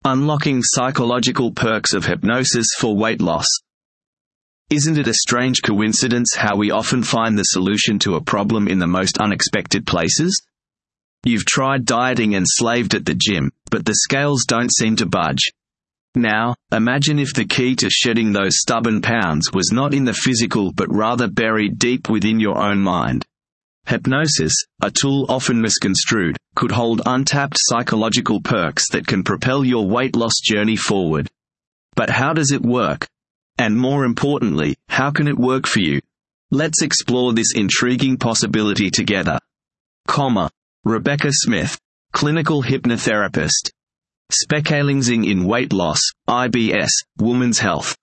Unlocking psychological perks of hypnosis for weight loss. Isn't it a strange coincidence how we often find the solution to a problem in the most unexpected places? You've tried dieting and slaved at the gym, but the scales don't seem to budge. Now, imagine if the key to shedding those stubborn pounds was not in the physical but rather buried deep within your own mind. Hypnosis, a tool often misconstrued, could hold untapped psychological perks that can propel your weight loss journey forward. But how does it work? And more importantly, how can it work for you? Let's explore this intriguing possibility together. Rebecca Smith, clinical hypnotherapist. Specializing in weight loss, IBS, women's health.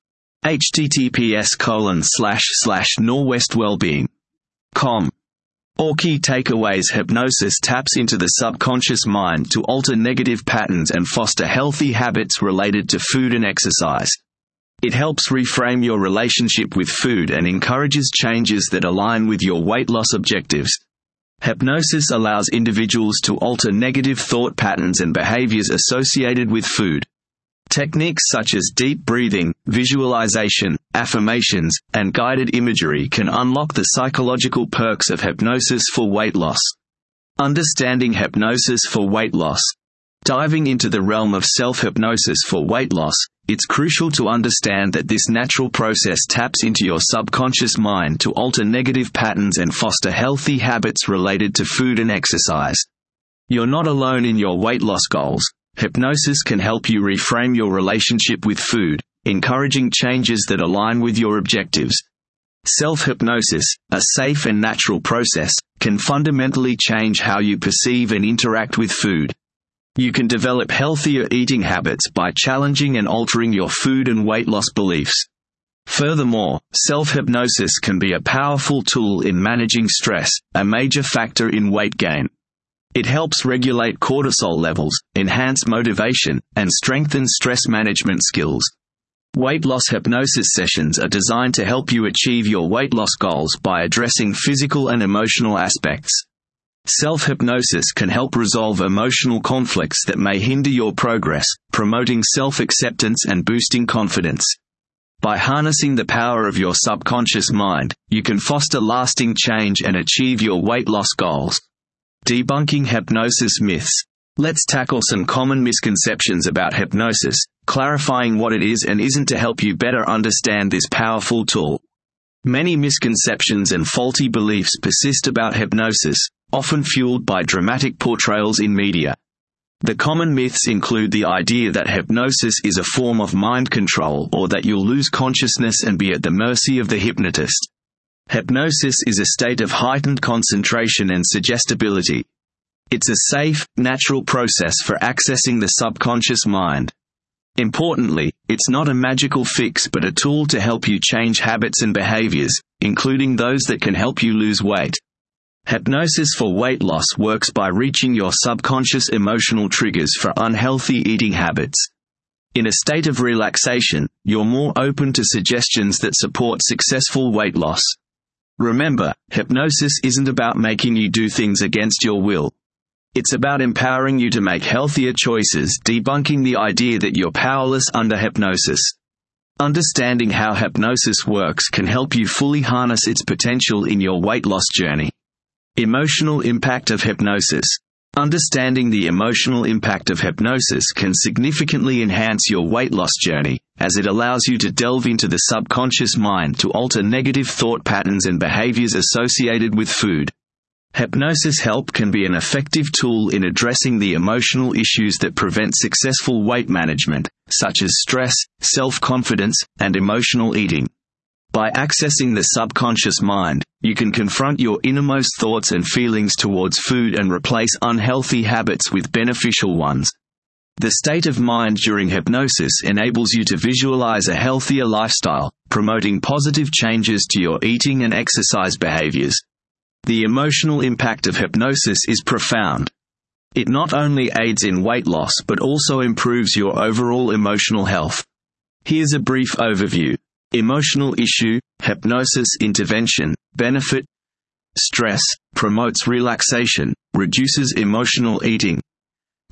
https://norwestwellbeing.com. Or key takeaways: hypnosis taps into the subconscious mind to alter negative patterns and foster healthy habits related to food and exercise. It helps reframe your relationship with food and encourages changes that align with your weight loss objectives. Hypnosis allows individuals to alter negative thought patterns and behaviors associated with food. Techniques such as deep breathing, visualization, affirmations, and guided imagery can unlock the psychological perks of hypnosis for weight loss. Understanding hypnosis for weight loss. Diving into the realm of self-hypnosis for weight loss, it's crucial to understand that this natural process taps into your subconscious mind to alter negative patterns and foster healthy habits related to food and exercise. You're not alone in your weight loss goals. Hypnosis can help you reframe your relationship with food, encouraging changes that align with your objectives. Self-hypnosis, a safe and natural process, can fundamentally change how you perceive and interact with food. You can develop healthier eating habits by challenging and altering your food and weight loss beliefs. Furthermore, self-hypnosis can be a powerful tool in managing stress, a major factor in weight gain. It helps regulate cortisol levels, enhance motivation, and strengthen stress management skills. Weight loss hypnosis sessions are designed to help you achieve your weight loss goals by addressing physical and emotional aspects. Self-hypnosis can help resolve emotional conflicts that may hinder your progress, promoting self-acceptance and boosting confidence. By harnessing the power of your subconscious mind, you can foster lasting change and achieve your weight loss goals. Debunking hypnosis myths. Let's tackle some common misconceptions about hypnosis, clarifying what it is and isn't to help you better understand this powerful tool. Many misconceptions and faulty beliefs persist about hypnosis, often fueled by dramatic portrayals in media. The common myths include the idea that hypnosis is a form of mind control or that you'll lose consciousness and be at the mercy of the hypnotist. Hypnosis is a state of heightened concentration and suggestibility. It's a safe, natural process for accessing the subconscious mind. Importantly, it's not a magical fix but a tool to help you change habits and behaviors, including those that can help you lose weight. Hypnosis for weight loss works by reaching your subconscious emotional triggers for unhealthy eating habits. In a state of relaxation, you're more open to suggestions that support successful weight loss. Remember, hypnosis isn't about making you do things against your will. It's about empowering you to make healthier choices, debunking the idea that you're powerless under hypnosis. Understanding how hypnosis works can help you fully harness its potential in your weight loss journey. Emotional impact of hypnosis. Understanding the emotional impact of hypnosis can significantly enhance your weight loss journey, as it allows you to delve into the subconscious mind to alter negative thought patterns and behaviors associated with food. Hypnosis help can be an effective tool in addressing the emotional issues that prevent successful weight management, such as stress, self-confidence, and emotional eating. By accessing the subconscious mind, you can confront your innermost thoughts and feelings towards food and replace unhealthy habits with beneficial ones. The state of mind during hypnosis enables you to visualize a healthier lifestyle, promoting positive changes to your eating and exercise behaviors. The emotional impact of hypnosis is profound. It not only aids in weight loss but also improves your overall emotional health. Here's a brief overview. Emotional issue, hypnosis intervention, benefit. Stress, promotes relaxation, reduces emotional eating.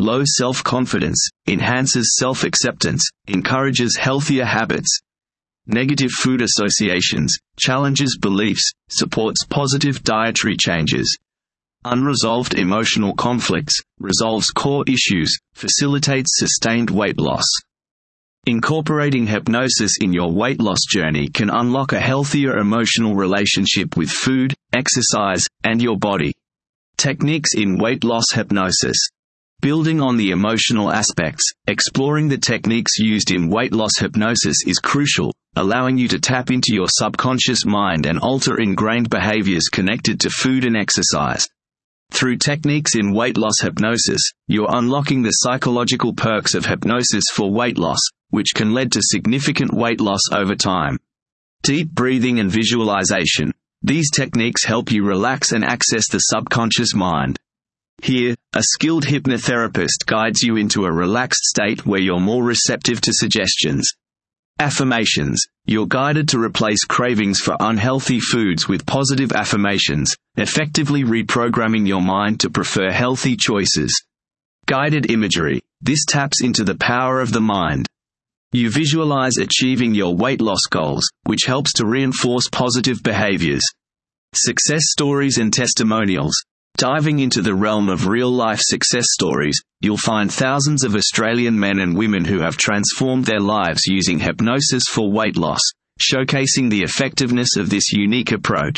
low self-confidence, enhances self-acceptance, encourages healthier habits. Negative food associations, challenges beliefs, supports positive dietary changes. Unresolved emotional conflicts, resolves core issues, facilitates sustained weight loss. Incorporating hypnosis in your weight loss journey can unlock a healthier emotional relationship with food, exercise, and your body. Techniques in weight loss hypnosis. Building on the emotional aspects, exploring the techniques used in weight loss hypnosis is crucial, allowing you to tap into your subconscious mind and alter ingrained behaviors connected to food and exercise. Through techniques in weight loss hypnosis, you're unlocking the psychological perks of hypnosis for weight loss, which can lead to significant weight loss over time. Deep breathing and visualization. These techniques help you relax and access the subconscious mind. Here, a skilled hypnotherapist guides you into a relaxed state where you're more receptive to suggestions. Affirmations. You're guided to replace cravings for unhealthy foods with positive affirmations, effectively reprogramming your mind to prefer healthy choices. Guided imagery. This taps into the power of the mind. You visualize achieving your weight loss goals, which helps to reinforce positive behaviors. Success stories and testimonials. Diving into the realm of real-life success stories, you'll find thousands of Australian men and women who have transformed their lives using hypnosis for weight loss, showcasing the effectiveness of this unique approach.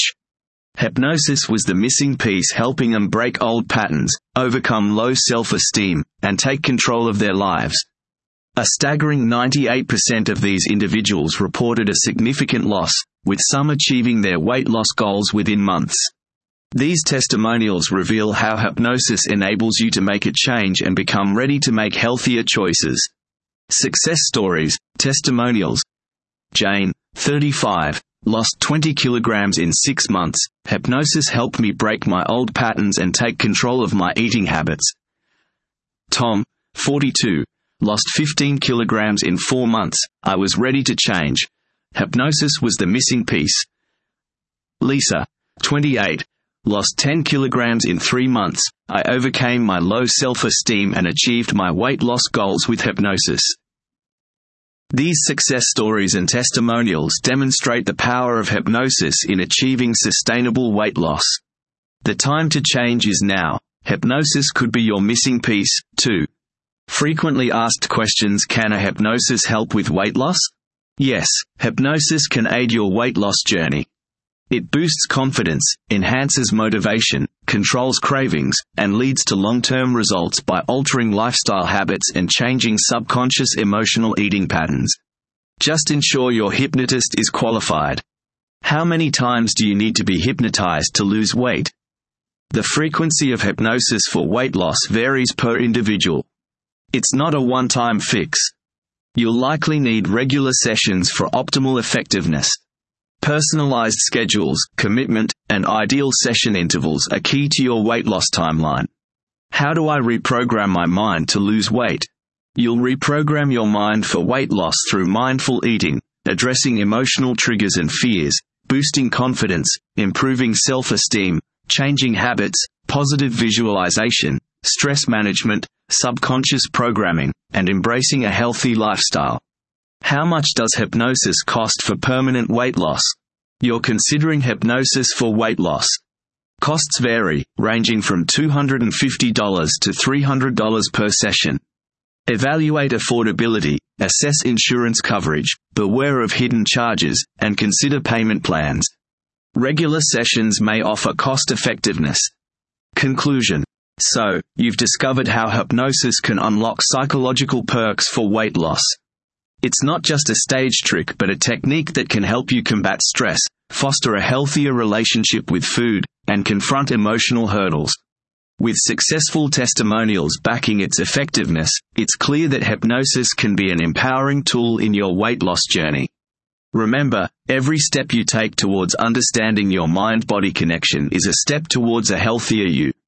Hypnosis was the missing piece helping them break old patterns, overcome low self-esteem, and take control of their lives. A staggering 98% of these individuals reported a significant loss, with some achieving their weight loss goals within months. These testimonials reveal how hypnosis enables you to make a change and become ready to make healthier choices. Success stories, testimonials. Jane, 35, lost 20 kilograms in 6 months. Hypnosis helped me break my old patterns and take control of my eating habits. Tom, 42, lost 15 kilograms in 4 months. I was ready to change. Hypnosis was the missing piece. Lisa, 28, lost 10 kilograms in 3 months. I overcame my low self-esteem and achieved my weight loss goals with hypnosis. These success stories and testimonials demonstrate the power of hypnosis in achieving sustainable weight loss. The time to change is now. Hypnosis could be your missing piece, too. Frequently asked questions: can a hypnosis help with weight loss? Yes, hypnosis can aid your weight loss journey. It boosts confidence, enhances motivation, controls cravings, and leads to long-term results by altering lifestyle habits and changing subconscious emotional eating patterns. Just ensure your hypnotist is qualified. How many times do you need to be hypnotized to lose weight? The frequency of hypnosis for weight loss varies per individual. It's not a one-time fix. You'll likely need regular sessions for optimal effectiveness. Personalized schedules, commitment, and ideal session intervals are key to your weight loss timeline. How do I reprogram my mind to lose weight? You'll reprogram your mind for weight loss through mindful eating, addressing emotional triggers and fears, boosting confidence, improving self-esteem, changing habits, positive visualization, stress management, subconscious programming, and embracing a healthy lifestyle. How much does hypnosis cost for permanent weight loss? You're considering hypnosis for weight loss. Costs vary, ranging from $250 to $300 per session. Evaluate affordability, assess insurance coverage, beware of hidden charges, and consider payment plans. Regular sessions may offer cost-effectiveness. Conclusion. So, you've discovered how hypnosis can unlock psychological perks for weight loss. It's not just a stage trick but a technique that can help you combat stress, foster a healthier relationship with food, and confront emotional hurdles. With successful testimonials backing its effectiveness, it's clear that hypnosis can be an empowering tool in your weight loss journey. Remember, every step you take towards understanding your mind-body connection is a step towards a healthier you.